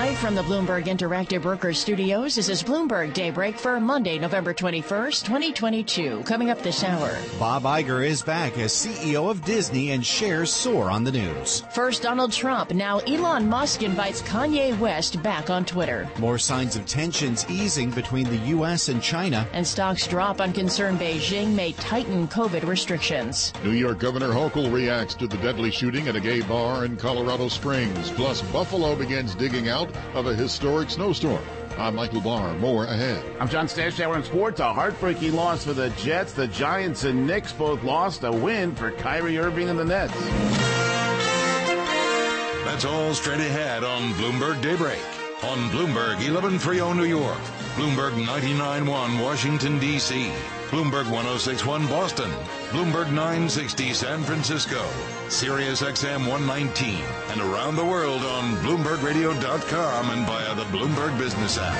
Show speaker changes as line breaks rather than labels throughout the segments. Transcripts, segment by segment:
Live from the Bloomberg Interactive Brokers Studios, this is Bloomberg Daybreak for Monday, November 21st, 2022. Coming up this hour.
Bob Iger is back as CEO of Disney and shares soar on the news.
First Donald Trump, now Elon Musk invites Kanye West back on Twitter.
More signs of tensions easing between the U.S. and China.
And stocks drop on concern Beijing may tighten COVID restrictions.
New York Governor Hochul reacts to the deadly shooting at a gay bar in Colorado Springs. Plus, Buffalo begins digging out of a historic snowstorm. I'm Michael Barr. More ahead.
I'm John Stashower in sports. A heartbreaking loss for the Jets. The Giants and Knicks both lost. A win for Kyrie Irving and the Nets.
That's all straight ahead on Bloomberg Daybreak. On Bloomberg 1130 New York, Bloomberg 99.1 Washington, D.C., Bloomberg 106.1 Boston, Bloomberg 960 San Francisco, Sirius XM 119, and around the world on BloombergRadio.com and via the Bloomberg Business app.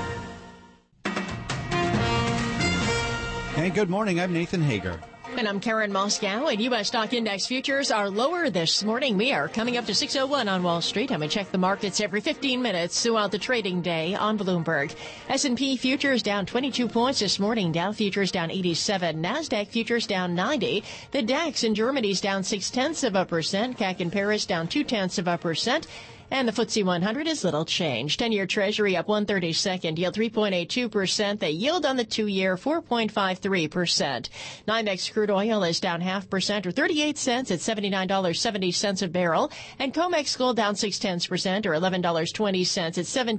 Hey, good morning. I'm Nathan Hager.
And I'm Karen Moscow, and U.S. stock index futures are lower this morning. We are coming up to 601 on Wall Street, and we check the markets every 15 minutes throughout the trading day on Bloomberg. S&P futures down 22 points this morning. Dow futures down 87. NASDAQ futures down 90. The DAX in Germany's down 0.6%. CAC in Paris down 0.2%. And the FTSE 100 is little changed. 10-year Treasury up 1/32, yield 3.82%. The yield on the 2-year 4.53%. NYMEX crude oil is down 0.5% or 38 cents at $79.70 a barrel. And COMEX gold down 0.6% or $11.20 at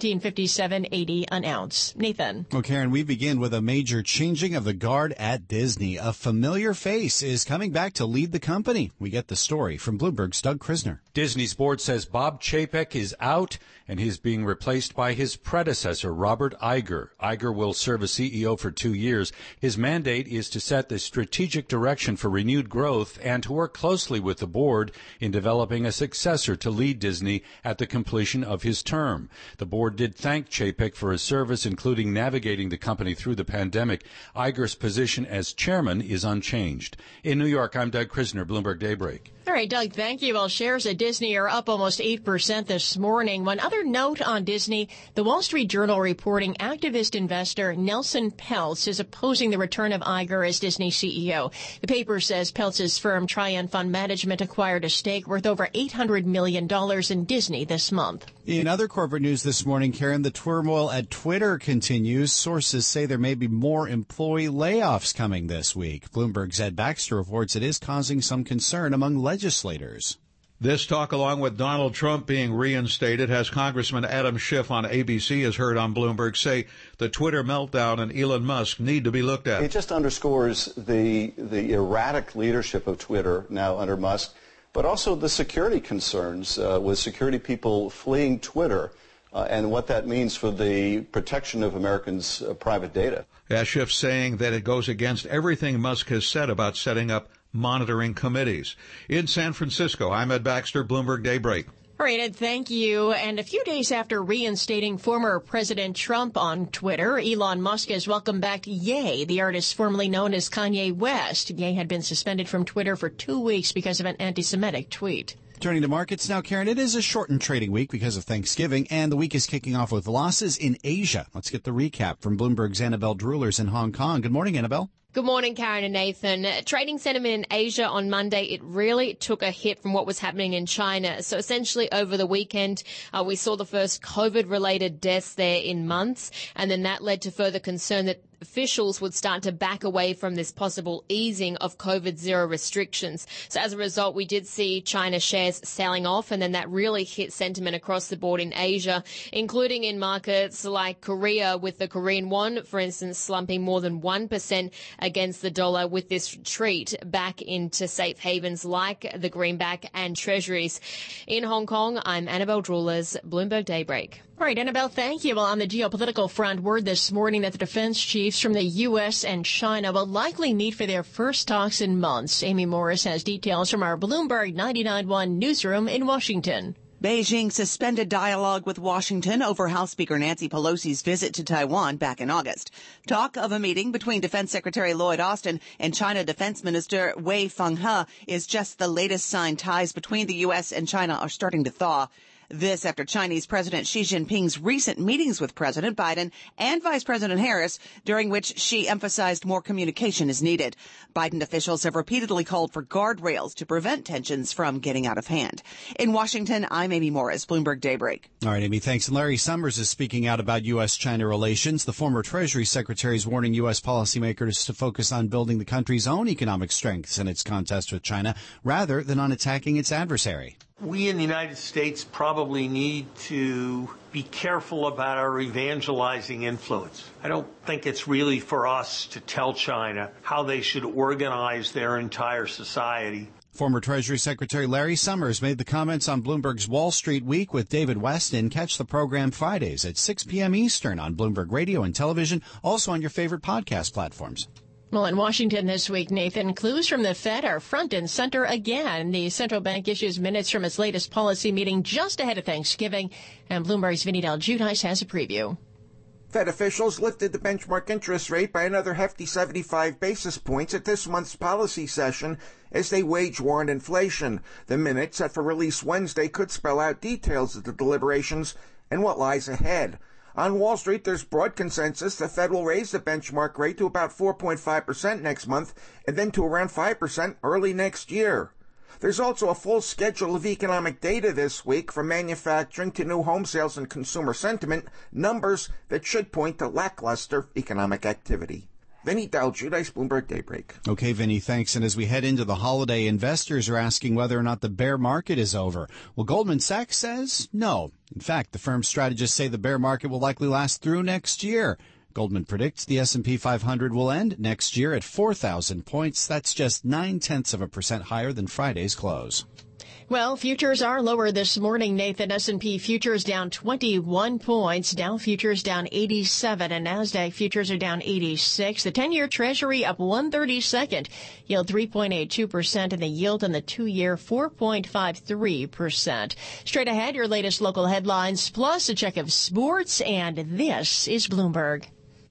$17.5780 an ounce. Nathan.
Well, Karen, we begin with a major changing of the guard at Disney. A familiar face is coming back to lead the company. We get the story from Bloomberg's Doug Krisner.
Disney Sports says Bob Chapek is out and he's being replaced by his predecessor, Robert Iger. Iger will serve as CEO for 2 years. His mandate is to set the strategic direction for renewed growth and to work closely with the board in developing a successor to lead Disney at the completion of his term. The board did thank Chapek for his service, including navigating the company through the pandemic. Iger's position as chairman is unchanged. In New York, I'm Doug Krisner, Bloomberg Daybreak.
All right, Doug, thank you. Well, shares at Disney are up almost 8% this morning. One other note on Disney, the Wall Street Journal reporting activist investor Nelson Peltz is opposing the return of Iger as Disney CEO. The paper says Peltz's firm Trian Fund Management acquired a stake worth over $800 million in Disney this month.
In other corporate news this morning, Karen, the turmoil at Twitter continues. Sources say there may be more employee layoffs coming this week. Bloomberg's Ed Baxter reports it is causing some concern among legislators.
This talk, along with Donald Trump being reinstated, has Congressman Adam Schiff on ABC, as heard on Bloomberg, say the Twitter meltdown and Elon Musk need to be looked at.
It just underscores the erratic leadership of Twitter now under Musk, but also the security concerns with security people fleeing Twitter and what that means for the protection of Americans' private data.
As Schiff saying that it goes against everything Musk has said about setting up monitoring committees. In San Francisco, I'm Ed Baxter, Bloomberg Daybreak.
All right, Ed, thank you. And a few days after reinstating former President Trump on Twitter, Elon Musk has welcomed back Ye, the artist formerly known as Kanye West. Ye had been suspended from Twitter for 2 weeks because of an anti-Semitic tweet.
Turning to markets now, Karen, it is a shortened trading week because of Thanksgiving, and the week is kicking off with losses in Asia. Let's get the recap from Bloomberg's Annabelle Drewlers in Hong Kong. Good morning, Annabelle.
Good morning, Karen and Nathan. Trading sentiment in Asia on Monday, it really took a hit from what was happening in China. So essentially over the weekend, we saw the first COVID-related deaths there in months, and then that led to further concern that officials would start to back away from this possible easing of COVID-0 restrictions. So as a result, we did see China shares selling off, and then that really hit sentiment across the board in Asia, including in markets like Korea, with the Korean won, for instance, slumping more than 1% against the dollar, with this retreat back into safe havens like the greenback and treasuries. In Hong Kong, I'm Annabelle Drewlers, Bloomberg Daybreak.
All right, Annabelle, thank you. Well, on the geopolitical front, word this morning that the defense chiefs from the U.S. and China will likely meet for their first talks in months. Amy Morris has details from our Bloomberg 99.1 newsroom in Washington.
Beijing suspended dialogue with Washington over House Speaker Nancy Pelosi's visit to Taiwan back in August. Talk of a meeting between Defense Secretary Lloyd Austin and China Defense Minister Wei Fenghe is just the latest sign ties between the U.S. and China are starting to thaw. This after Chinese President Xi Jinping's recent meetings with President Biden and Vice President Harris, during which Xi emphasized more communication is needed. Biden officials have repeatedly called for guardrails to prevent tensions from getting out of hand. In Washington, I'm Amy Morris, Bloomberg Daybreak.
All right, Amy, thanks. And Larry Summers is speaking out about U.S.-China relations. The former Treasury Secretary is warning U.S. policymakers to focus on building the country's own economic strengths in its contest with China rather than on attacking its adversary.
We in the United States probably need to be careful about our evangelizing influence. I don't think it's really for us to tell China how they should organize their entire society.
Former Treasury Secretary Larry Summers made the comments on Bloomberg's Wall Street Week with David Weston. Catch the program Fridays at 6 p.m. Eastern on Bloomberg Radio and Television, also on your favorite podcast platforms.
Well, in Washington this week, Nathan, clues from the Fed are front and center again. The central bank issues minutes from its latest policy meeting just ahead of Thanksgiving, and Bloomberg's Vinny Del Giudice has a preview.
Fed officials lifted the benchmark interest rate by another hefty 75 basis points at this month's policy session as they wage war on inflation. The minutes set for release Wednesday could spell out details of the deliberations and what lies ahead. On Wall Street, there's broad consensus the Fed will raise the benchmark rate to about 4.5% next month and then to around 5% early next year. There's also a full schedule of economic data this week, from manufacturing to new home sales and consumer sentiment, numbers that should point to lackluster economic activity. Vinny Del Giudice, Bloomberg Daybreak.
Okay, Vinny, thanks. And as we head into the holiday, investors are asking whether or not the bear market is over. Well, Goldman Sachs says no. In fact, the firm's strategists say the bear market will likely last through next year. Goldman predicts the S&P 500 will end next year at 4,000 points. That's just 0.9% higher than Friday's close.
Well, futures are lower this morning, Nathan. S&P futures down 21 points. Dow futures down 87, and NASDAQ futures are down 86. The 10-year Treasury up 1/32, yield 3.82%, and the yield on the 2-year 4.53%. Straight ahead, your latest local headlines, plus a check of sports, and this is Bloomberg.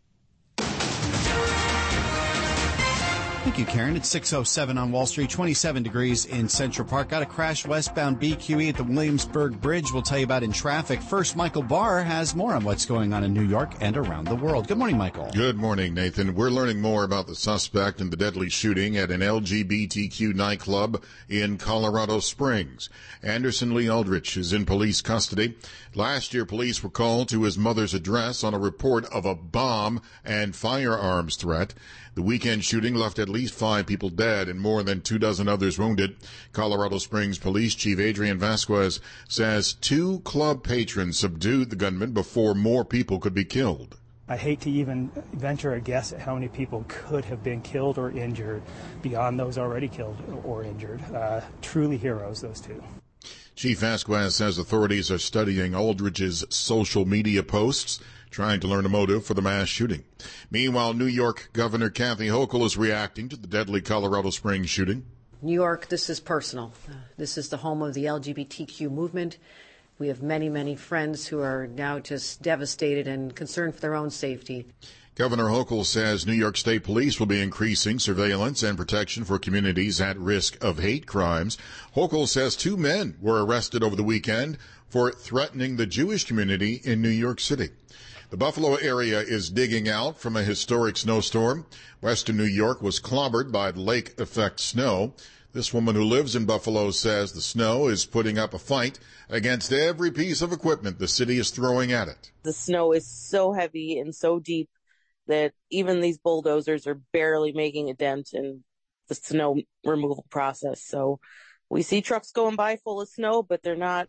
Thank you, Karen. It's 6:07 on Wall Street, 27 degrees in Central Park. Got a crash westbound BQE at the Williamsburg Bridge. We'll tell you about in traffic. First, Michael Barr has more on what's going on in New York and around the world. Good morning, Michael.
Good morning, Nathan. We're learning more about the suspect in the deadly shooting at an LGBTQ nightclub in Colorado Springs. Anderson Lee Aldrich is in police custody. Last year, police were called to his mother's address on a report of a bomb and firearms threat. The weekend shooting left at least 5 people dead and more than 24 others wounded. Colorado Springs Police Chief Adrian Vasquez says 2 club patrons subdued the gunman before more people could be killed.
I hate to even venture a guess at how many people could have been killed or injured beyond those already killed or injured. Truly heroes, those 2.
Chief Vasquez says authorities are studying Aldrich's social media posts, trying to learn a motive for the mass shooting. Meanwhile, New York Governor Kathy Hochul is reacting to the deadly Colorado Springs shooting.
New York, this is personal. This is the home of the LGBTQ movement. We have many, many friends who are now just devastated and concerned for their own safety.
Governor Hochul says New York State Police will be increasing surveillance and protection for communities at risk of hate crimes. Hochul says 2 men were arrested over the weekend for threatening the Jewish community in New York City. The Buffalo area is digging out from a historic snowstorm. Western New York was clobbered by lake effect snow. This woman who lives in Buffalo says the snow is putting up a fight against every piece of equipment the city is throwing at it.
The snow is so heavy and so deep that even these bulldozers are barely making a dent in the snow removal process. So we see trucks going by full of snow, but they're not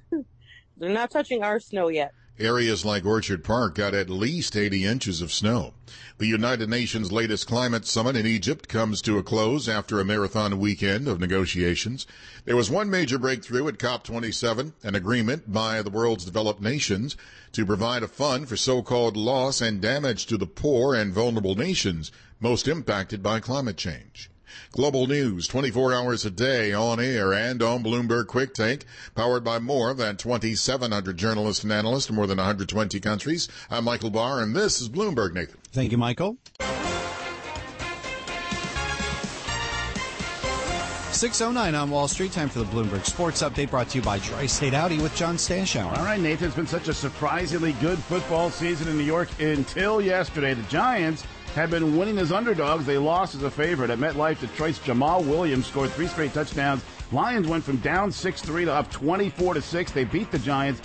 touching our snow yet.
Areas like Orchard Park got at least 80 inches of snow. The United Nations' latest climate summit in Egypt comes to a close after a marathon weekend of negotiations. There was one major breakthrough at COP27, an agreement by the world's developed nations to provide a fund for so-called loss and damage to the poor and vulnerable nations most impacted by climate change. Global news 24 hours a day on air and on Bloomberg Quick Take, powered by more than 2,700 journalists and analysts in more than 120 countries. I'm Michael Barr, and this is Bloomberg, Nathan.
Thank you, Michael. 6:09 on Wall Street. Time for the Bloomberg Sports Update, brought to you by Tri-State Audi with John Stashower.
All right, Nathan, it's been such a surprisingly good football season in New York until yesterday. The Giants have been winning as underdogs. They lost as a favorite. At MetLife, Detroit's Jamal Williams scored 3 straight touchdowns. Lions went from down 6-3 to up 24-6. They beat the Giants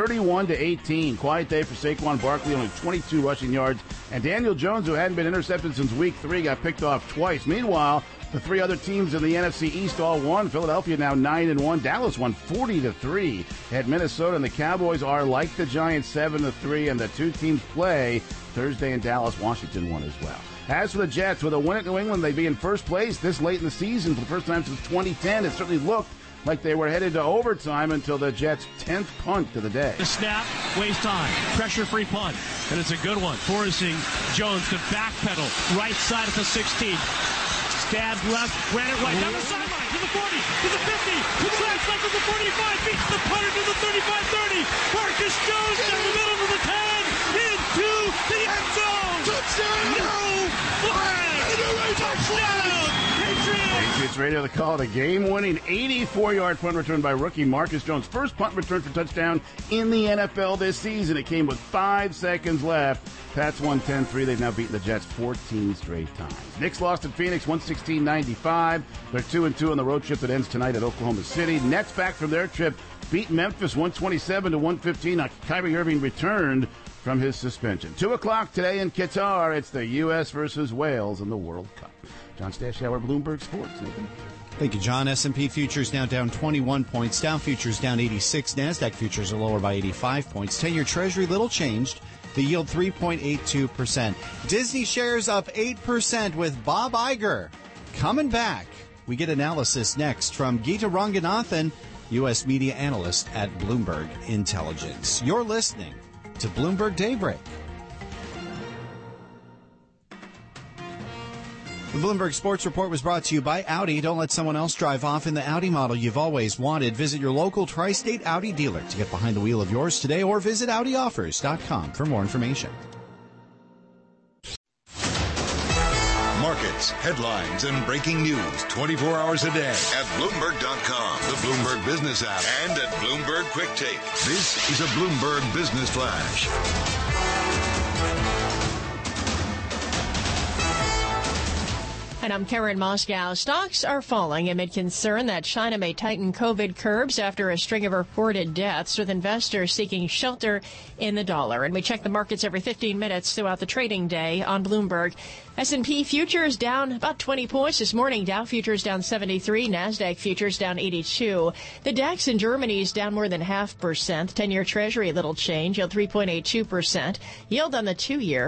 31-18. Quiet day for Saquon Barkley, only 22 rushing yards. And Daniel Jones, who hadn't been intercepted since week 3, got picked off twice. Meanwhile, the 3 other teams in the NFC East all won. Philadelphia now 9-1. Dallas won 40-3 at Minnesota. And the Cowboys are, like the Giants, 7-3. And the 2 teams play Thursday in Dallas. Washington won as well. As for the Jets, with a win at New England, they'd be in first place this late in the season for the first time since 2010. It certainly looked like they were headed to overtime until the Jets' 10th punt of the day.
The snap, waste time, pressure-free punt, and it's a good one, forcing Jones to backpedal right side at the 16. Stabs left, ran it right down the sideline to the 40, to the 50, to the left side to the 45, beats the punter to the 35-30. Marcus Jones down the middle to the 10, into the end zone. Touchdown! No flag! Touchdown!
Patriots Radio, the call, the game-winning 84-yard punt return by rookie Marcus Jones. First punt return for touchdown in the NFL this season. It came with 5 seconds left. Pats won 10-3. They've now beaten the Jets 14 straight times. Knicks lost at Phoenix 116-95. They're 2-2 on the road trip that ends tonight at Oklahoma City. Nets back from their trip beat Memphis 127-115. Kyrie Irving returned from his suspension. 2 o'clock today in Qatar. It's the U.S. versus Wales in the World Cup. John Stashower, Bloomberg Sports.
Thank you, John. S&P futures now down 21 points. Dow futures down 86. NASDAQ futures are lower by 85 points. 10-year Treasury little changed. The yield 3.82%. Disney shares up 8% with Bob Iger coming back. We get analysis next from Geeta Ranganathan, U.S. media analyst at Bloomberg Intelligence. You're listening to Bloomberg Daybreak. The Bloomberg Sports Report was brought to you by Audi. Don't let someone else drive off in the Audi model you've always wanted. Visit your local Tri-State Audi dealer to get behind the wheel of yours today, or visit AudiOffers.com for more information.
Markets, headlines, and breaking news 24 hours a day at Bloomberg.com, the Bloomberg Business app, and at Bloomberg Quick Take. This is a Bloomberg Business Flash.
And I'm Karen Moscow. Stocks are falling amid concern that China may tighten COVID curbs after a string of reported deaths, with investors seeking shelter in the dollar. And we check the markets every 15 minutes throughout the trading day on Bloomberg. S&P futures down about 20 points this morning. Dow futures down 73. NASDAQ futures down 82. The DAX in Germany is down more than 0.5%. 10-year Treasury, little change, yield 3.82%. Yield on the 2-year,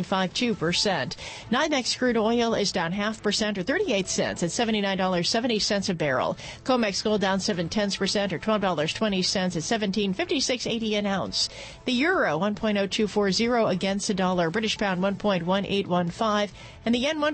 4.52%. NYMEX crude oil is down 0.5% or 38 cents at $79.70 a barrel. COMEX gold down 0.7% or $12.20 at $17.5680 an ounce. The euro, 1.0240 against the dollar. British pound, 1.1815. And the yen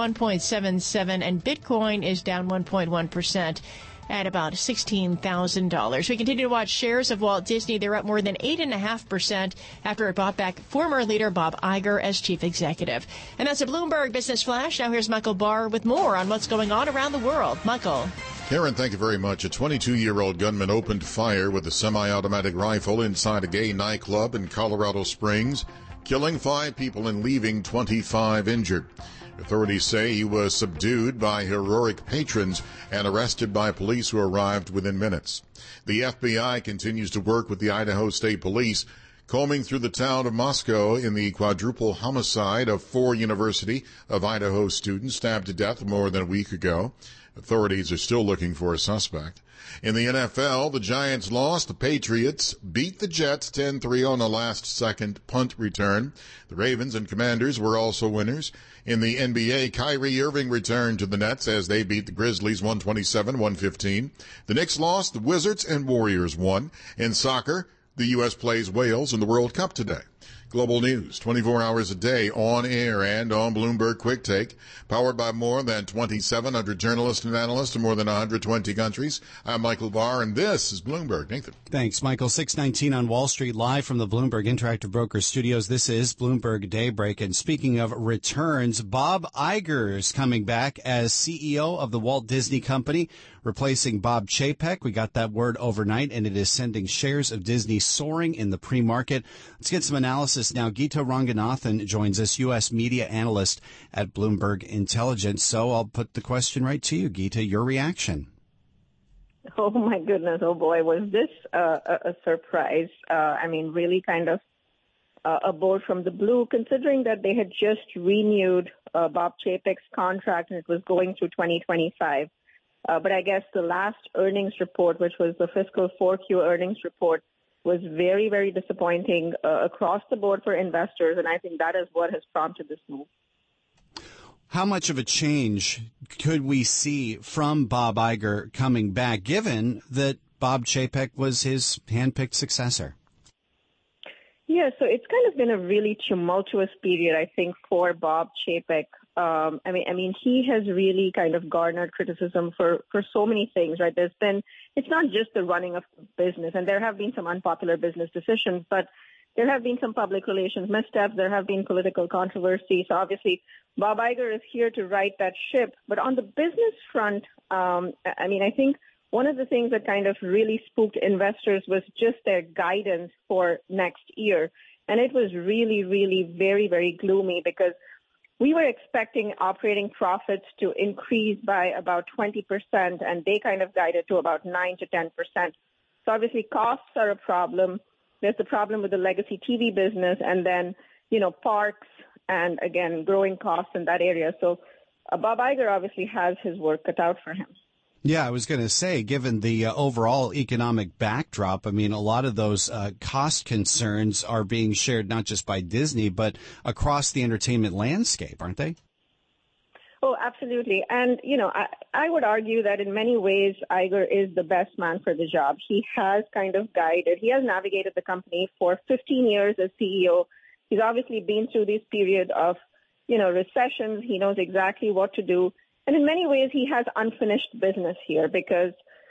141.77, and Bitcoin is down 1.1% at about $16,000. We continue to watch shares of Walt Disney. They're up more than 8.5% after it bought back former leader Bob Iger as chief executive. And that's a Bloomberg Business Flash. Now here's Michael Barr with more on what's going on around the world. Michael.
Karen, thank you very much. A 22-year-old gunman opened fire with a semi-automatic rifle inside a gay nightclub in Colorado Springs, killing 5 people and leaving 25 injured. Authorities say he was subdued by heroic patrons and arrested by police who arrived within minutes. The FBI continues to work with the Idaho State Police, combing through the town of Moscow in the quadruple homicide of 4 University of Idaho students stabbed to death more than a week ago. Authorities are still looking for a suspect. In the NFL, the Giants lost. The Patriots beat the Jets 10-3 on a last-second punt return. The Ravens and Commanders were also winners. In the NBA, Kyrie Irving returned to the Nets as they beat the Grizzlies 127-115. The Knicks lost. The Wizards and Warriors won. In soccer, the U.S. plays Wales in the World Cup today. Global news, 24 hours a day, on air and on Bloomberg Quick Take, powered by more than 2,700 journalists and analysts in more than 120 countries. I'm Michael Barr, and this is Bloomberg. Nathan.
Thanks, Michael. 6:19 on Wall Street, live from the Bloomberg Interactive Brokers studios. This is Bloomberg Daybreak. And speaking of returns, Bob Iger is coming back as CEO of the Walt Disney Company, replacing Bob Chapek. We got that word overnight, and it is sending shares of Disney soaring in the pre-market. Let's get some analysis now. Geeta Ranganathan joins us, U.S. media analyst at Bloomberg Intelligence. So I'll put the question right to you, Geeta. Your reaction?
Oh, my goodness. Oh, boy. Was this a surprise? Really kind of a bolt from the blue, considering that they had just renewed Bob Chapek's contract and it was going through 2025. But I guess the last earnings report, which was the fiscal 4Q earnings report, was very, very disappointing across the board for investors, and I think that is what has prompted this move.
How much of a change could we see from Bob Iger coming back, given that Bob Chapek was his handpicked successor?
Yeah, so it's kind of been a really tumultuous period, I think, for Bob Chapek. He has really kind of garnered criticism for so many things, right? It's not just the running of business, and there have been some unpopular business decisions, but there have been some public relations missteps. There have been political controversies. So obviously, Bob Iger is here to right that ship. But on the business front, I think one of the things that kind of really spooked investors was just their guidance for next year. And it was really, really very, very gloomy because we were expecting operating profits to increase by about 20%, and they kind of guided to about 9 to 10%. So obviously costs are a problem. There's the problem with the legacy TV business, and then, parks and, again, growing costs in that area. So Bob Iger obviously has his work cut out for him.
Yeah, I was going to say, given the overall economic backdrop, a lot of those cost concerns are being shared not just by Disney, but across the entertainment landscape, aren't they?
Oh, absolutely. And, I would argue that in many ways, Iger is the best man for the job. He has kind of he has navigated the company for 15 years as CEO. He's obviously been through this period of, recessions. He knows exactly what to do. And in many ways, he has unfinished business here because,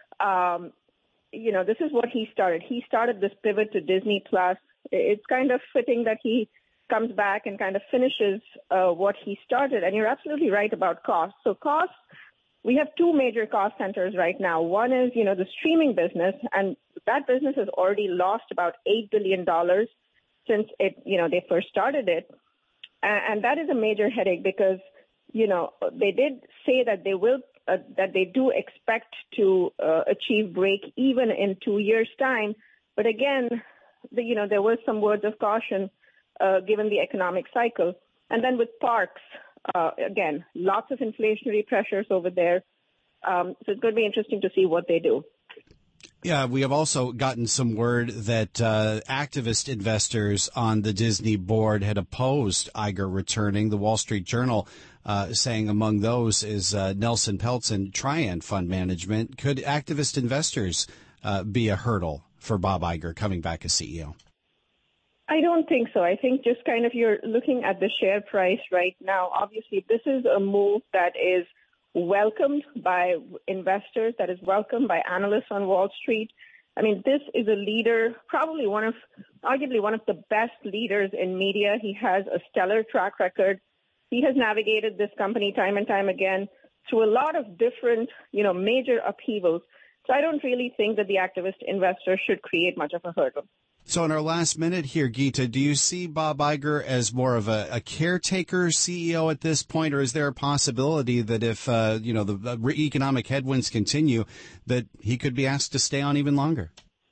this is what he started. He started this pivot to Disney Plus. It's kind of fitting that he comes back and kind of finishes what he started. And you're absolutely right about costs. So costs, we have two major cost centers right now. One is, the streaming business, and that business has already lost about $8 billion since they first started it. And that is a major headache because they did say that they do expect to achieve break even in 2 years' time. But again, there was some words of caution given the economic cycle. And then with parks, again, lots of inflationary pressures over there. So it's going to be interesting to see what they do.
Yeah, we have also gotten some word that activist investors on the Disney board had opposed Iger returning. The Wall Street Journal saying among those is Nelson Peltz and Trian Fund Management. Could activist investors be a hurdle for Bob Iger coming back as CEO?
I don't think so. I think just kind of you're looking at the share price right now. Obviously, this is a move that is welcomed by investors, that is welcomed by analysts on Wall Street. This is a leader, arguably one of the best leaders in media. He has a stellar track record. He has navigated this company time and time again through a lot of different, major upheavals. So I don't really think that the activist investor should create much of a hurdle.
So in our last minute here, Geeta, do you see Bob Iger as more of a caretaker CEO at this point, or is there a possibility that if, the economic headwinds continue, that he could be asked to stay on even longer?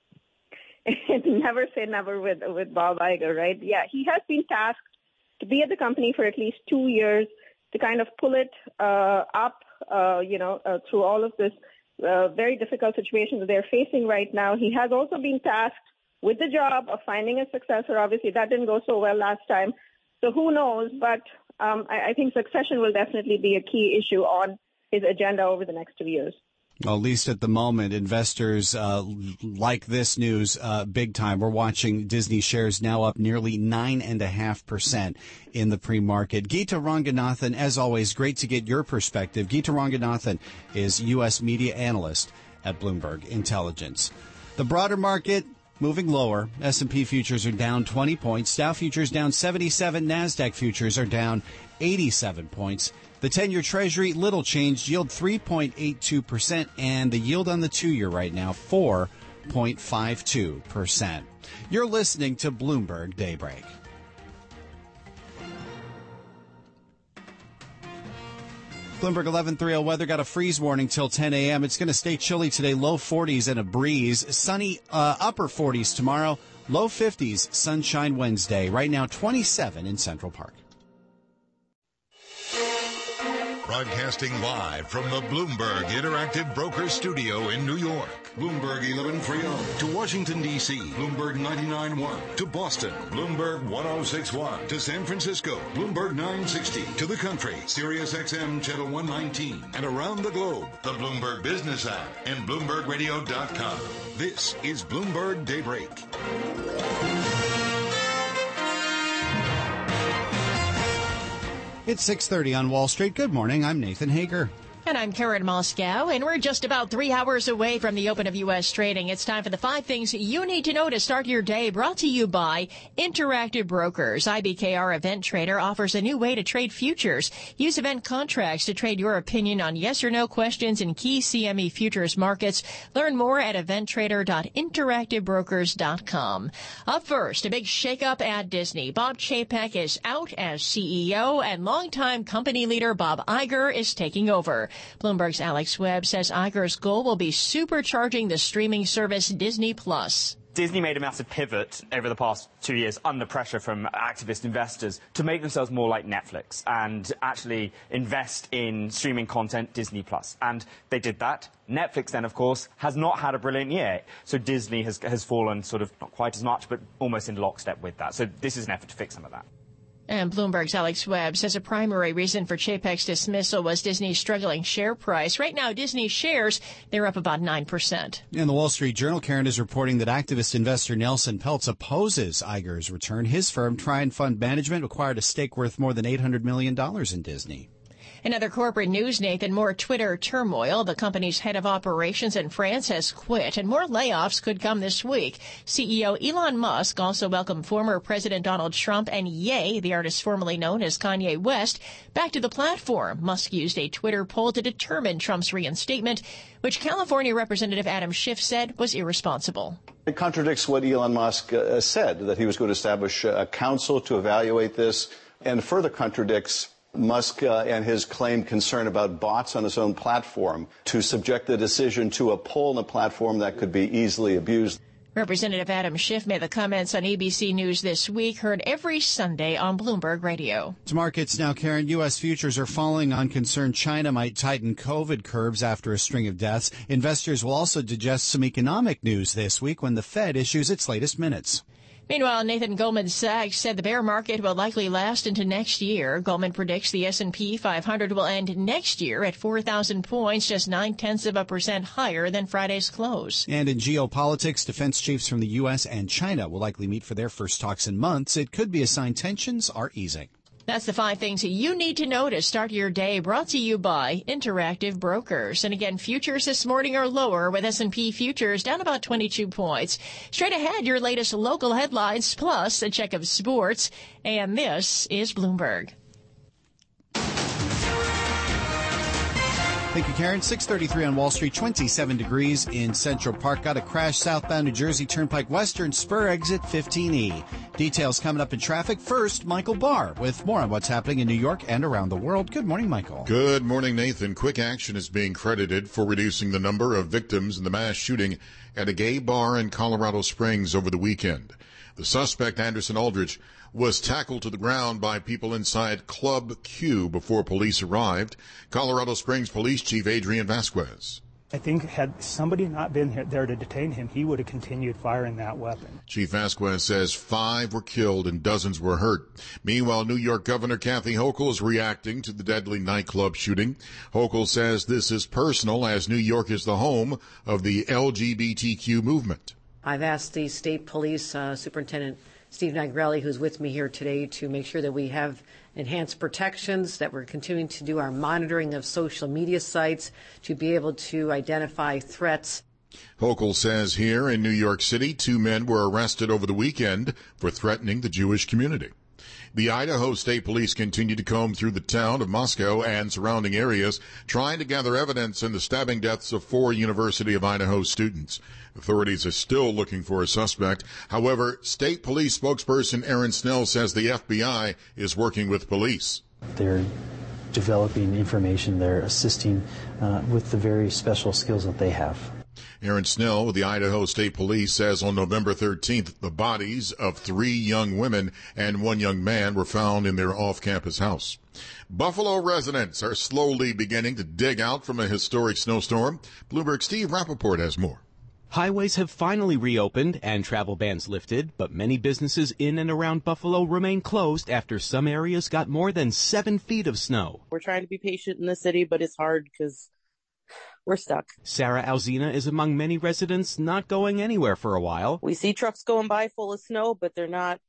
Never say never with Bob Iger, right? Yeah, he has been tasked to be at the company for at least 2 years to kind of pull it up, through all of this very difficult situation that they're facing right now. He has also been tasked with the job of finding a successor. Obviously, that didn't go so well last time. So who knows? But I think succession will definitely be a key issue on his agenda over the next 2 years.
Well, at least at the moment, investors like this news big time. We're watching Disney shares now up nearly 9.5% in the pre-market. Geeta Ranganathan, as always, great to get your perspective. Geeta Ranganathan is U.S. media analyst at Bloomberg Intelligence. The broader market moving lower. S&P futures are down 20 points. Dow futures down 77. NASDAQ futures are down 87 points. The 10-year Treasury, little changed, yield 3.82%, and the yield on the 2-year right now, 4.52%. You're listening to Bloomberg Daybreak. Bloomberg 11:30 weather got a freeze warning till 10 a.m. It's going to stay chilly today, low 40s and a breeze. Sunny upper 40s tomorrow, low 50s, sunshine Wednesday. Right now, 27 in Central Park.
Broadcasting live from the Bloomberg Interactive Brokers Studio in New York. Bloomberg 1130 to Washington, D.C. Bloomberg 99.1 to Boston. Bloomberg 106.1 to San Francisco. Bloomberg 960 to the country. Sirius XM Channel 119. And around the globe, the Bloomberg Business app and BloombergRadio.com. This is Bloomberg Daybreak.
It's 6:30 on Wall Street. Good morning. I'm Nathan Hager.
And I'm Karen Moscow, and we're just about 3 hours away from the open of U.S. trading. It's time for the 5 things you need to know to start your day, brought to you by Interactive Brokers. IBKR Event Trader offers a new way to trade futures. Use event contracts to trade your opinion on yes or no questions in key CME futures markets. Learn more at eventtrader.interactivebrokers.com. Up first, a big shakeup at Disney. Bob Chapek is out as CEO, and longtime company leader Bob Iger is taking over. Bloomberg's Alex Webb says Iger's goal will be supercharging the streaming service Disney+.
Disney made a massive pivot over the past 2 years under pressure from activist investors to make themselves more like Netflix and actually invest in streaming content, Disney+. And they did that. Netflix then, of course, has not had a brilliant year. So Disney has fallen sort of not quite as much, but almost in lockstep with that. So this is an effort to fix some of that.
And Bloomberg's Alex Webb says a primary reason for Chapek's dismissal was Disney's struggling share price. Right now, Disney shares, they're up about 9%.
And the Wall Street Journal, Karen, is reporting that activist investor Nelson Peltz opposes Iger's return. His firm, Try and Fund Management, acquired a stake worth more than $800 million in Disney.
In other corporate news, Nathan, more Twitter turmoil. The company's head of operations in France has quit, and more layoffs could come this week. CEO Elon Musk also welcomed former President Donald Trump and Ye, the artist formerly known as Kanye West, back to the platform. Musk used a Twitter poll to determine Trump's reinstatement, which California Representative Adam Schiff said was irresponsible.
It contradicts what Elon Musk said, that he was going to establish a council to evaluate this, and further contradicts Musk and his claimed concern about bots on his own platform to subject the decision to a poll on the platform that could be easily abused.
Representative Adam Schiff made the comments on ABC News this week, heard every Sunday on Bloomberg Radio.
To markets now, Karen. U.S. futures are falling on concern China might tighten COVID curbs after a string of deaths. Investors will also digest some economic news this week when the Fed issues its latest minutes.
Meanwhile, Nathan, Goldman Sachs said the bear market will likely last into next year. Goldman predicts the S&P 500 will end next year at 4,000 points, just 0.9% higher than Friday's close.
And in geopolitics, defense chiefs from the U.S. and China will likely meet for their first talks in months. It could be a sign tensions are easing.
That's the 5 things you need to know to start your day, brought to you by Interactive Brokers. And again, futures this morning are lower, with S&P futures down about 22 points. Straight ahead, your latest local headlines, plus a check of sports. And this is Bloomberg.
Thank you, Karen. 6:33 on Wall Street, 27 degrees in Central Park. Got a crash southbound New Jersey Turnpike Western Spur exit 15E. Details coming up in traffic. First, Michael Barr with more on what's happening in New York and around the world. Good morning, Michael.
Good morning, Nathan. Quick action is being credited for reducing the number of victims in the mass shooting at a gay bar in Colorado Springs over the weekend. The suspect, Anderson Aldridge, was tackled to the ground by people inside Club Q before police arrived. Colorado Springs Police Chief Adrian Vasquez.
I think had somebody not been there to detain him, he would have continued firing that weapon.
Chief Vasquez says 5 were killed and dozens were hurt. Meanwhile, New York Governor Kathy Hochul is reacting to the deadly nightclub shooting. Hochul says this is personal, as New York is the home of the LGBTQ movement.
I've asked the state police superintendent, Steve Nagrelli, who's with me here today, to make sure that we have enhanced protections, that we're continuing to do our monitoring of social media sites to be able to identify threats.
Hochul says here in New York City, 2 men were arrested over the weekend for threatening the Jewish community. The Idaho State Police continue to comb through the town of Moscow and surrounding areas, trying to gather evidence in the stabbing deaths of 4 University of Idaho students. Authorities are still looking for a suspect. However, State Police spokesperson Aaron Snell says the FBI is working with police.
They're developing information. They're assisting with the very special skills that they have.
Aaron Snell with the Idaho State Police says on November 13th, the bodies of 3 young women and 1 young man were found in their off-campus house. Buffalo residents are slowly beginning to dig out from a historic snowstorm. Bloomberg's Steve Rappaport has more.
Highways have finally reopened and travel bans lifted, but many businesses in and around Buffalo remain closed after some areas got more than 7 feet of snow.
We're trying to be patient in the city, but it's hard because we're stuck.
Sarah Alzina is among many residents not going anywhere for a while.
We see trucks going by full of snow, but they're not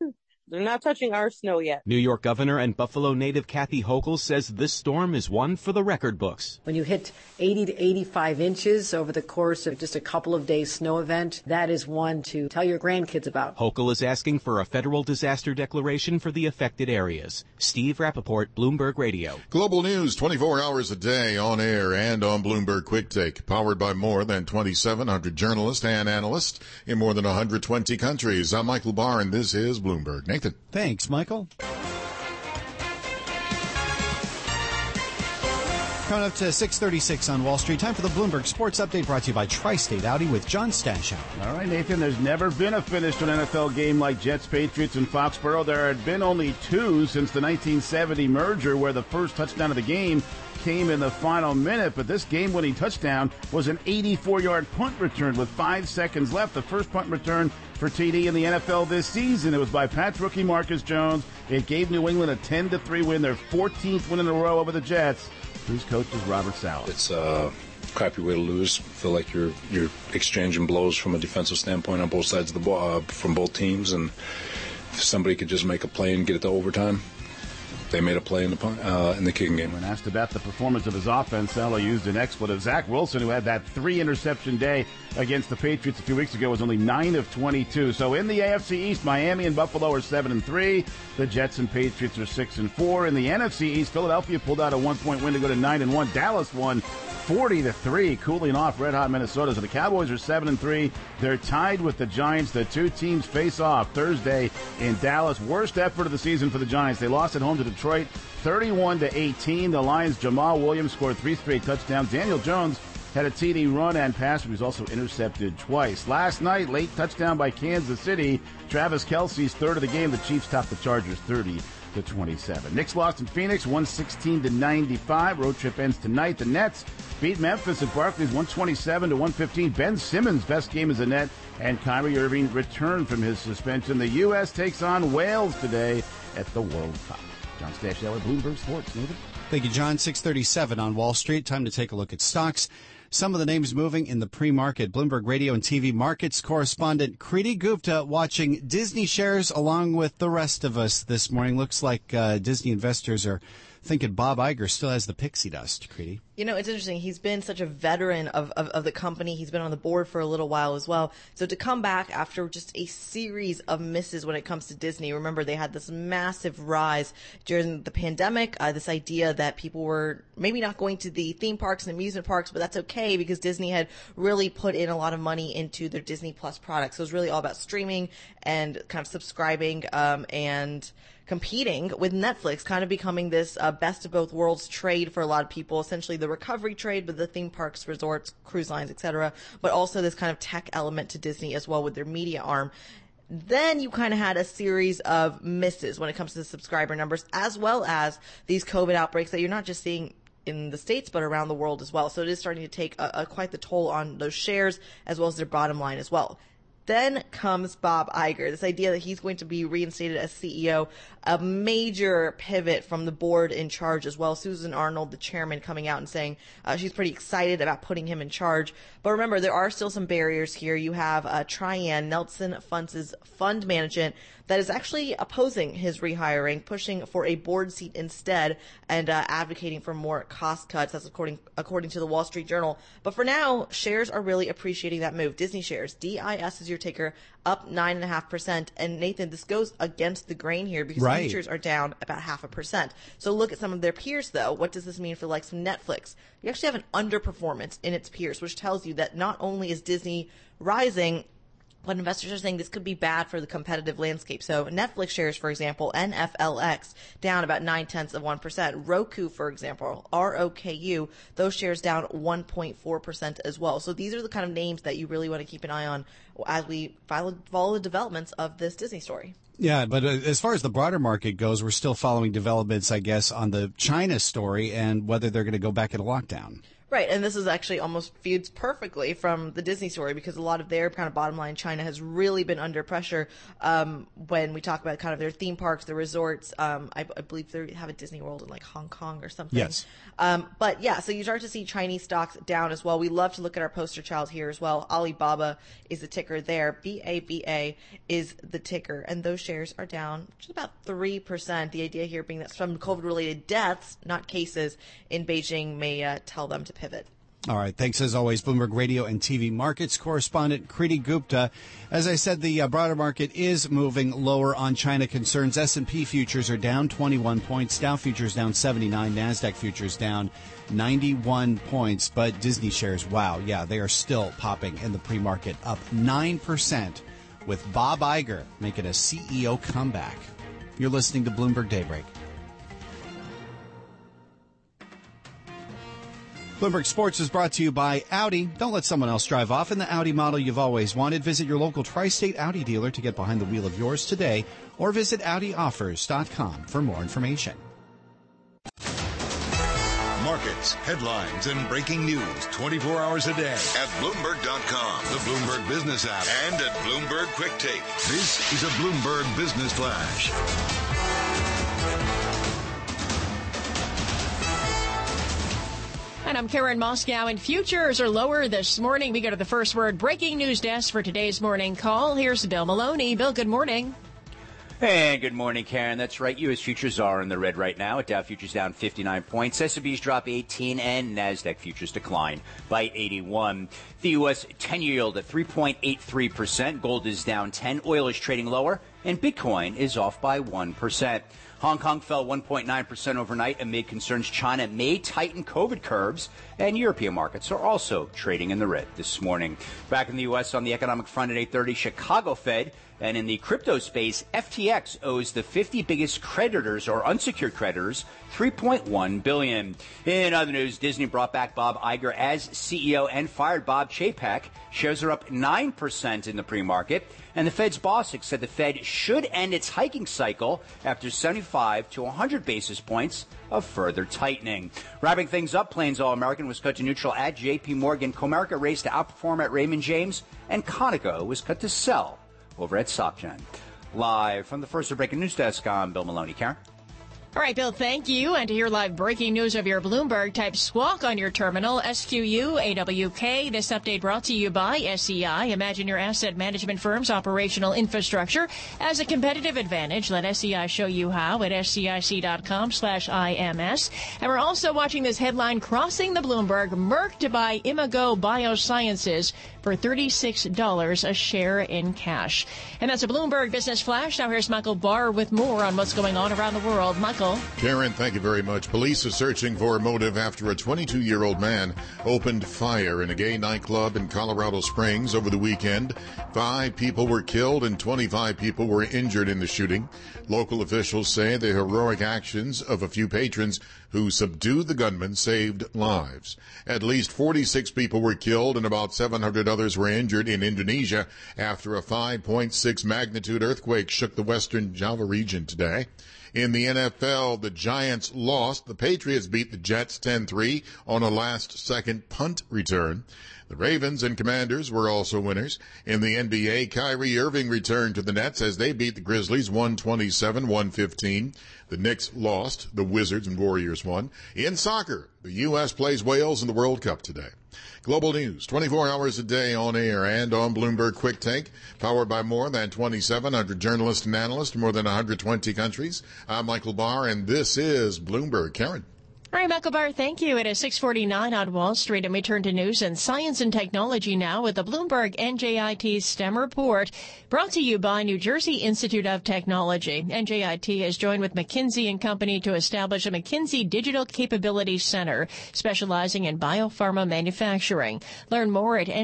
touching our snow yet.
New York Governor and Buffalo native Kathy Hochul says this storm is one for the record books.
When you hit 80 to 85 inches over the course of just a couple of days snow event, that is one to tell your grandkids about.
Hochul is asking for a federal disaster declaration for the affected areas. Steve Rappaport, Bloomberg Radio.
Global news 24 hours a day on air and on Bloomberg Quick Take, powered by more than 2,700 journalists and analysts in more than 120 countries. I'm Michael Barr, and this is Bloomberg. Nathan.
Thanks, Michael. Coming up to 6:36 on Wall Street. Time for the Bloomberg Sports Update, brought to you by Tri-State Audi with John Stashow.
All right, Nathan, there's never been a finish to an NFL game like Jets-Patriots in Foxborough. There had been only 2 since the 1970 merger, where the first touchdown of the game came in the final minute, but this game-winning touchdown was an 84-yard punt return with 5 seconds left. The first punt return for TD in the NFL this season. It was by Pats rookie Marcus Jones. It gave New England a 10-3 win, their 14th win in a row over the Jets, whose coach is Robert Saleh.
It's a crappy way to lose. Feel like you're exchanging blows from a defensive standpoint on both sides of the ball, from both teams, and if somebody could just make a play and get it to overtime. They made a play in the kicking game.
When asked about the performance of his offense, Saleh used an expletive. Zach Wilson, who had that 3-interception day against the Patriots a few weeks ago, was only 9 of 22. So in the AFC East, Miami and Buffalo are 7-3. The Jets and Patriots are 6-4. In the NFC East, Philadelphia pulled out a 1-point win to go to 9-1. Dallas won 40-3, cooling off red-hot Minnesota. So the Cowboys are 7-3. They're tied with the Giants. The 2 teams face off Thursday in Dallas. Worst effort of the season for the Giants. They lost at home to Detroit 31-18. The Lions' Jamal Williams scored 3 straight touchdowns. Daniel Jones had a TD run and pass, but he was also intercepted twice. Last night, late touchdown by Kansas City. Travis Kelce's third of the game. The Chiefs topped the Chargers 30-27. Knicks lost in Phoenix 116-95. Road trip ends tonight. The Nets beat Memphis at Barclays 127-115. Ben Simmons' best game as a net, and Kyrie Irving returned from his suspension. The U.S. takes on Wales today at the World Cup. John Stashow at Bloomberg Sports. Nathan?
Thank you, John. 6:37 on Wall Street. Time to take a look at stocks. Some of the names moving in the pre-market. Bloomberg Radio and TV markets correspondent Kriti Gupta watching Disney shares along with the rest of us this morning. Looks like Disney investors are thinking Bob Iger still has the pixie dust, Kriti.
You know, it's interesting. He's been such a veteran of the company. He's been on the board for a little while as well. So to come back after just a series of misses when it comes to Disney, remember they had this massive rise during the pandemic, this idea that people were maybe not going to the theme parks and amusement parks, but that's okay because Disney had really put in a lot of money into their Disney Plus products. So it was really all about streaming and kind of subscribing and competing with Netflix, kind of becoming this best of both worlds trade for a lot of people, essentially the recovery trade with the theme parks, resorts, cruise lines, etc., but also this kind of tech element to Disney as well with their media arm. Then you kind of had a series of misses when it comes to the subscriber numbers, as well as these COVID outbreaks that you're not just seeing in the States, but around the world as well. So it is starting to take quite the toll on those shares as well as their bottom line as well. Then comes Bob Iger, this idea that he's going to be reinstated as CEO, a major pivot from the board in charge as well. Susan Arnold, the chairman, coming out and saying she's pretty excited about putting him in charge. But remember, there are still some barriers here. You have Trian, Nelson Funds' fund management, that is actually opposing his rehiring, pushing for a board seat instead, and advocating for more cost cuts. That's according to the Wall Street Journal. But for now, shares are really appreciating that move. Disney shares, DIS is your ticker, up 9.5%. And Nathan, this goes against the grain here because futures are down about 0.5%. So look at some of their peers, though. What does this mean for like some Netflix? You actually have an underperformance in its peers, which tells you that not only is Disney rising, but investors are saying this could be bad for the competitive landscape. So Netflix shares, for example, NFLX, down about 0.9%. Roku, for example, ROKU, those shares down 1.4% as well. So these are the kind of names that you really want to keep an eye on as we follow the developments of this Disney story.
Yeah, but as far as the broader market goes, we're still following developments, I guess, on the China story and whether they're going to go back into lockdown.
Right, and this is actually almost feuds perfectly from the Disney story because a lot of their kind of bottom line, China has really been under pressure when we talk about kind of their theme parks, the resorts. I believe they have a Disney World in like Hong Kong or something.
Yes.
But yeah, so you start to see Chinese stocks down as well. We love to look at our poster child here as well. Alibaba is the ticker there. BABA is the ticker, and those shares are down just about 3%. The idea here being that some COVID-related deaths, not cases, in Beijing may tell them to pivot.
All right. Thanks, as always, Bloomberg Radio and TV markets correspondent Kriti Gupta. As I said, the broader market is moving lower on China concerns. S&P futures are down 21 points. Dow futures down 79. NASDAQ futures down 91 points. But Disney shares, wow, yeah, they are still popping in the pre-market, up 9%, with Bob Iger making a CEO comeback. You're listening to Bloomberg Daybreak. Bloomberg Sports is brought to you by Audi. Don't let someone else drive off in the Audi model you've always wanted. Visit your local Tri-State Audi dealer to get behind the wheel of yours today, or visit AudiOffers.com for more information.
Markets, headlines, and breaking news 24 hours a day at Bloomberg.com, the Bloomberg Business app, and at Bloomberg Quick Take. This is a Bloomberg Business Flash.
And I'm Karen Moscow, and futures are lower this morning. We go to the First Word breaking news desk for today's morning call. Here's Bill Maloney. Bill, good morning.
Hey, good morning, Karen. That's right. U.S. futures are in the red right now. Dow futures down 59 points. S&P's drop 18, and NASDAQ futures decline by 81. The U.S. 10-year yield at 3.83%. Gold is down 10. Oil is trading lower, and Bitcoin is off by 1%. Hong Kong fell 1.9% overnight amid concerns China may tighten COVID curbs, and European markets are also trading in the red this morning. Back in the U.S. on the economic front at 8:30, Chicago Fed, and in the crypto space, FTX owes the 50 biggest creditors or unsecured creditors $3.1 billion. In other news, Disney brought back Bob Iger as CEO and fired Bob Chapek. Shares are up 9% in the pre-market. And the Fed's boss said the Fed should end its hiking cycle after 75 to 100 basis points of further tightening. Wrapping things up, Plains All-American was cut to neutral at J.P. Morgan. Comerica raised to outperform at Raymond James. And Conoco was cut to sell over at SocGen. Live from the First Word breaking news desk, I'm Bill Maloney. Karen?
All right, Bill, thank you. And to hear live breaking news of your Bloomberg, type SQUAWK on your terminal, SQUAWK. This update brought to you by SEI. Imagine your asset management firm's operational infrastructure as a competitive advantage. Let SEI show you how at SEIC.com/IMS. And we're also watching this headline, crossing the Bloomberg, Merck to buy Imago Biosciences for $36 a share in cash. And that's a Bloomberg Business Flash. Now here's Michael Barr with more on what's going on around the world. Michael.
Karen, thank you very much. Police are searching for a motive after a 22-year-old man opened fire in a gay nightclub in Colorado Springs over the weekend. 5 people were killed and 25 people were injured in the shooting. Local officials say the heroic actions of a few patrons who subdued the gunman saved lives. At least 46 people were killed and about 700 others were injured in Indonesia after a 5.6 magnitude earthquake shook the western Java region today. In the NFL, the Giants lost. The Patriots beat the Jets 10-3 on a last-second punt return. The Ravens and Commanders were also winners. In the NBA, Kyrie Irving returned to the Nets as they beat the Grizzlies 127-115. The Knicks lost. The Wizards and Warriors won. In soccer, the U.S. plays Wales in the World Cup today. Global news, 24 hours a day on air and on Bloomberg Quick Take, powered by more than 2,700 journalists and analysts in more than 120 countries. I'm Michael Barr, and this is Bloomberg. Karen.
All right, Michael Barr, thank you. It is 6:49 on Wall Street, and we turn to news and science and technology now with the Bloomberg NJIT STEM report, brought to you by New Jersey Institute of Technology. NJIT has joined with McKinsey & Company to establish a McKinsey Digital Capability Center specializing in biopharma manufacturing. Learn more at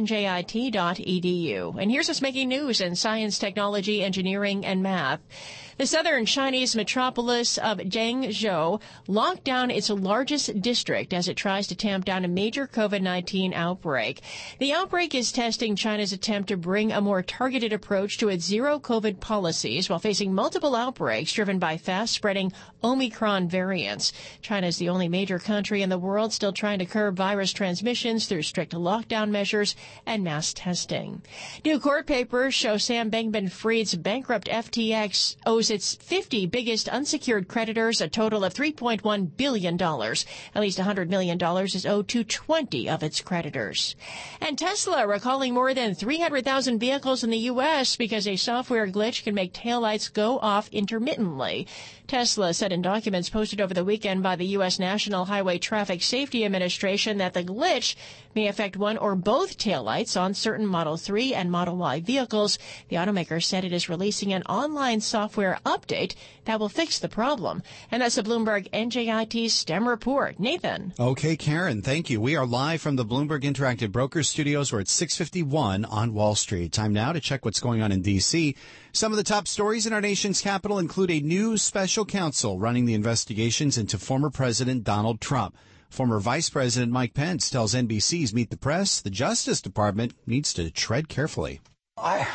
njit.edu. And here's what's making news in science, technology, engineering, and math. The southern Chinese metropolis of Guangzhou locked down its largest district as it tries to tamp down a major COVID-19 outbreak. The outbreak is testing China's attempt to bring a more targeted approach to its zero-COVID policies while facing multiple outbreaks driven by fast-spreading Omicron variants. China is the only major country in the world still trying to curb virus transmissions through strict lockdown measures and mass testing. New court papers show Sam Bankman-Fried's bankrupt FTX owes its 50 biggest unsecured creditors a total of $3.1 billion. At least $100 million is owed to 20 of its creditors. And Tesla recalling more than 300,000 vehicles in the U.S. because a software glitch can make taillights go off intermittently. Tesla said in documents posted over the weekend by the U.S. National Highway Traffic Safety Administration that the glitch may affect one or both taillights on certain Model 3 and Model Y vehicles. The automaker said it is releasing an online software update that will fix the problem. And that's the Bloomberg NJIT STEM report. Nathan.
Okay, Karen, thank you. We are live from the Bloomberg Interactive Brokers Studios. We're at 6:51 on Wall Street. Time now to check what's going on in D.C. Some of the top stories in our nation's capital include a new special counsel running the investigations into former President Donald Trump. Former Vice President Mike Pence tells NBC's Meet the Press the Justice Department needs to tread carefully.
I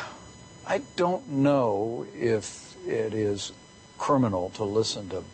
don't know if it is criminal to listen to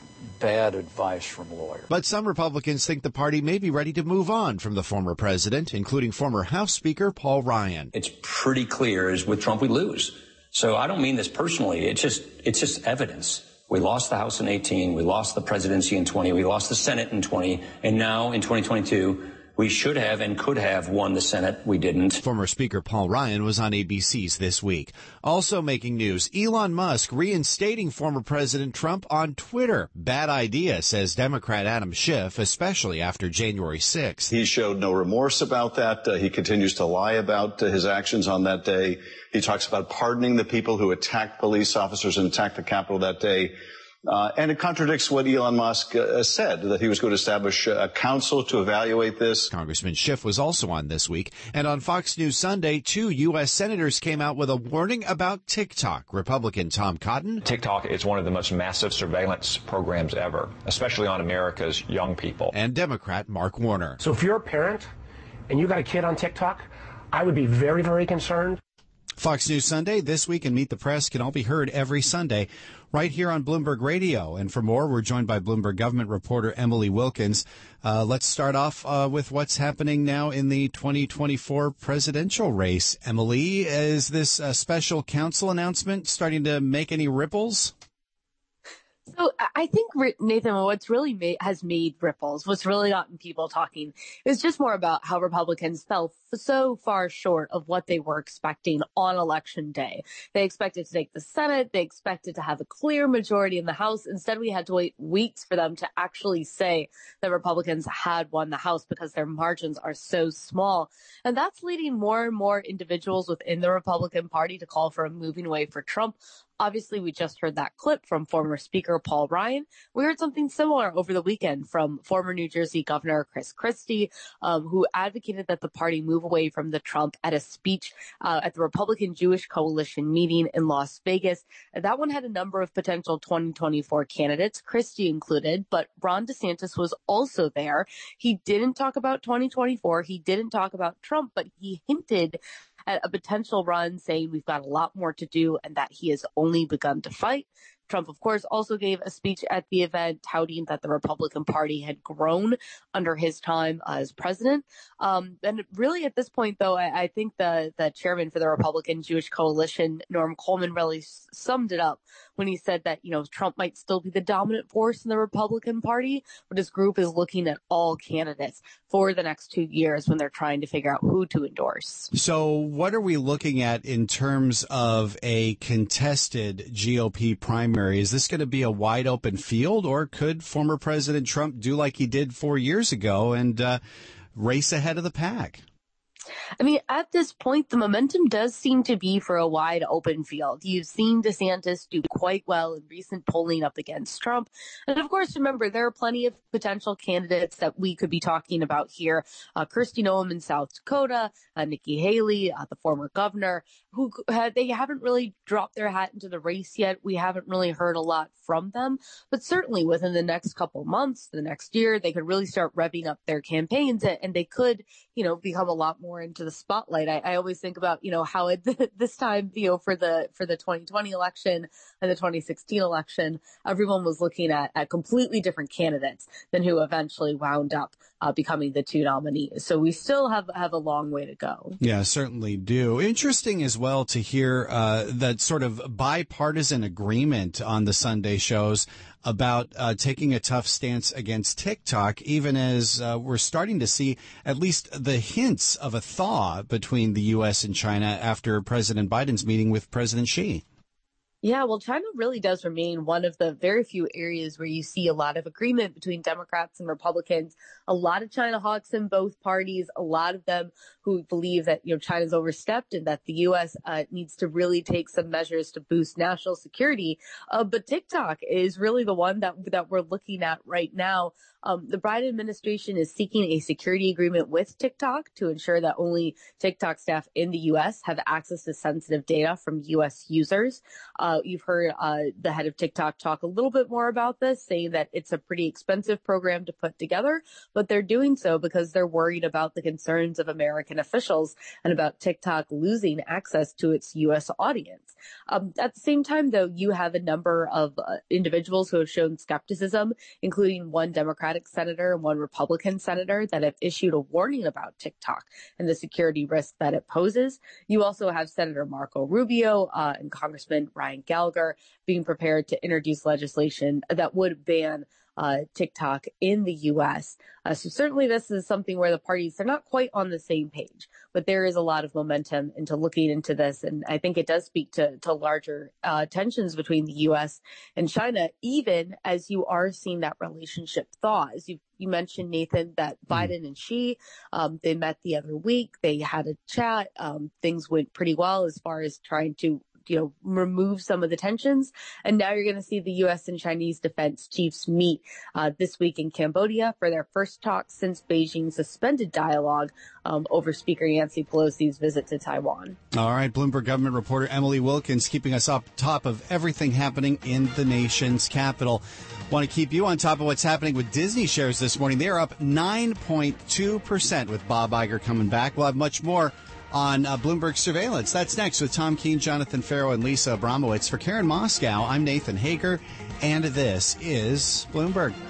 bad advice from lawyers.
But some Republicans think the party may be ready to move on from the former president, including former House Speaker Paul Ryan.
It's pretty clear is with Trump we lose. So I don't mean this personally. It's just evidence. We lost the House in 18. We lost the presidency in 20. We lost the Senate in 20. And now in 2022, we should have and could have won the Senate. We didn't.
Former Speaker Paul Ryan was on ABC's This Week. Also making news, Elon Musk reinstating former President Trump on Twitter. Bad idea, says Democrat Adam Schiff, especially after January 6th.
He showed no remorse about that. He continues to lie about his actions on that day. He talks about pardoning the people who attacked police officers and attacked the Capitol that day. And it contradicts what Elon Musk said, that he was going to establish a council to evaluate this.
Congressman Schiff was also on This Week. And on Fox News Sunday, 2 U.S. senators came out with a warning about TikTok. Republican Tom Cotton.
TikTok is one of the most massive surveillance programs ever, especially on America's young people.
And Democrat Mark Warner.
So if you're a parent and you got a kid on TikTok, I would be very, very concerned.
Fox News Sunday, This Week, and Meet the Press can all be heard every Sunday right here on Bloomberg Radio. And for more, we're joined by Bloomberg government reporter Emily Wilkins. Let's start off with what's happening now in the 2024 presidential race. Emily, is this special counsel announcement starting to make any ripples?
So I think, Nathan, what's really has made ripples, what's really gotten people talking, is just more about how Republicans fell so far short of what they were expecting on Election Day. They expected to take the Senate. They expected to have a clear majority in the House. Instead, we had to wait weeks for them to actually say that Republicans had won the House because their margins are so small. And that's leading more and more individuals within the Republican Party to call for a moving away for Trump. Obviously, we just heard that clip from former Speaker Paul Ryan. We heard something similar over the weekend from former New Jersey Governor Chris Christie, who advocated that the party move away from the Trump at a speech at the Republican Jewish Coalition meeting in Las Vegas. That one had a number of potential 2024 candidates, Christie included, but Ron DeSantis was also there. He didn't talk about 2024. He didn't talk about Trump, but he hinted at a potential run, saying we've got a lot more to do and that he has only begun to fight. Trump, of course, also gave a speech at the event touting that the Republican Party had grown under his time as president. And really at this point, though, I think the chairman for the Republican Jewish Coalition, Norm Coleman, really summed it up when he said that, Trump might still be the dominant force in the Republican Party, but his group is looking at all candidates for the next 2 years when they're trying to figure out who to endorse.
So what are we looking at in terms of a contested GOP primary? Is this going to be a wide open field, or could former President Trump do like he did 4 years ago and race ahead of the pack?
I mean, at this point, the momentum does seem to be for a wide open field. You've seen DeSantis do quite well in recent polling up against Trump. And of course, remember, there are plenty of potential candidates that we could be talking about here. Kristi Noem in South Dakota, Nikki Haley, the former governor, who they haven't really dropped their hat into the race yet. We haven't really heard a lot from them. But certainly within the next couple months, the next year, they could really start revving up their campaigns, and they could, become a lot more into the spotlight. I always think about, how at this time, for the 2020 election and the 2016 election, everyone was looking at completely different candidates than who eventually wound up becoming the two nominees. So we still have a long way to go.
Yeah, certainly do. Interesting as well to hear that sort of bipartisan agreement on the Sunday shows about taking a tough stance against TikTok, even as we're starting to see at least the hints of a thaw between the U.S. and China after President Biden's meeting with President Xi.
Yeah, well, China really does remain one of the very few areas where you see a lot of agreement between Democrats and Republicans. A lot of China hawks in both parties, a lot of them who believe that, China's overstepped and that the U.S. Needs to really take some measures to boost national security. But TikTok is really the one that we're looking at right now. The Biden administration is seeking a security agreement with TikTok to ensure that only TikTok staff in the U.S. have access to sensitive data from U.S. users. You've heard the head of TikTok talk a little bit more about this, saying that it's a pretty expensive program to put together, but they're doing so because they're worried about the concerns of American officials and about TikTok losing access to its U.S. audience. At the same time, though, you have a number of individuals who have shown skepticism, including one Democratic senator and one Republican senator that have issued a warning about TikTok and the security risk that it poses. You also have Senator Marco Rubio and Congressman Ryan Gallagher being prepared to introduce legislation that would ban TikTok in the U.S. So certainly this is something where the parties are not quite on the same page, but there is a lot of momentum into looking into this. And I think it does speak to larger tensions between the U.S. and China, even as you are seeing that relationship thaw. As you mentioned, Nathan, that Biden and Xi, they met the other week. They had a chat. Things went pretty well as far as trying to remove some of the tensions. And now you're going to see the U.S. and Chinese defense chiefs meet this week in Cambodia for their first talk since Beijing suspended dialogue over Speaker Nancy Pelosi's visit to Taiwan.
All right, Bloomberg government reporter Emily Wilkins keeping us up top of everything happening in the nation's capital. Want to keep you on top of what's happening with Disney shares this morning. They are up 9.2% with Bob Iger coming back. We'll have much more on Bloomberg Surveillance. That's next with Tom Keene, Jonathan Farrow, and Lisa Abramowitz. For Karen Moscow, I'm Nathan Hager, and this is Bloomberg.